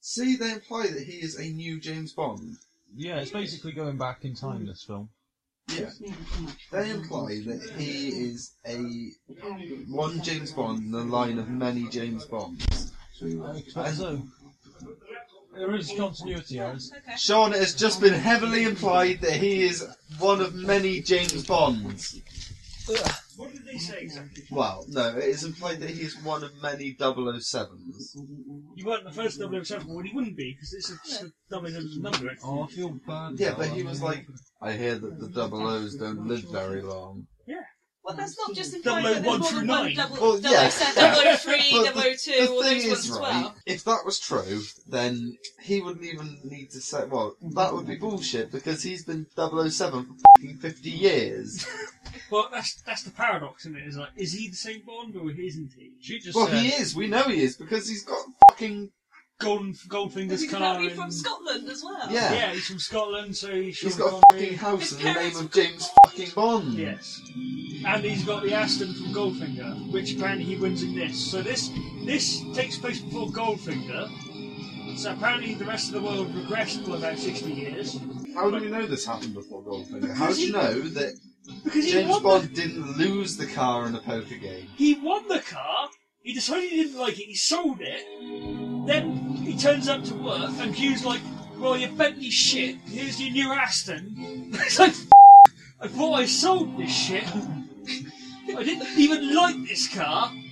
See, they imply that he is a new James Bond. Yeah, it's basically going back in time, this film. Yeah. They imply that he is one James Bond in the line of many James Bonds. I expect so. There is continuity errors. Okay. Sean, it has just been heavily implied that he is one of many James Bonds. What did they say exactly? Well, no, it is implied that he is one of many 007s. You weren't the first 007, well, he wouldn't be, because it's a doubling of the number. Oh, I feel bad. Yeah, but he was like, I hear that the 00s don't live very long. Well, that's not just implying that there's 001 more through than 9. one Well, yeah, 007, 003, But 002, the all thing those is, ones as right, well. if that was true, then he wouldn't even need to say, well, that would be bullshit, because he's been 007 for fucking 50 years. Well, that's the paradox, isn't it? Is like, is he the same Bond or isn't he? She just Well, said, he is, we know he is, because he's got fucking... Goldfinger's He's car. apparently from Scotland as well. Yeah. Yeah, he's from Scotland, so he's He's Sean got a Connery. fucking house in His the name parents of were James fucking Bond. Yes. And he's got the Aston from Goldfinger, which apparently he wins in this. So this takes place before Goldfinger. So apparently the rest of the world regressed for about 60 years. How do we know this happened before Goldfinger? How do you know that Because he James won Bond didn't lose the car in a poker game? He won the car, he decided he didn't like it, he sold it, then he turns up to work and Q's like, well, your Bentley shit, here's your new Aston. It's like, I thought I sold this shit. I didn't even like this car.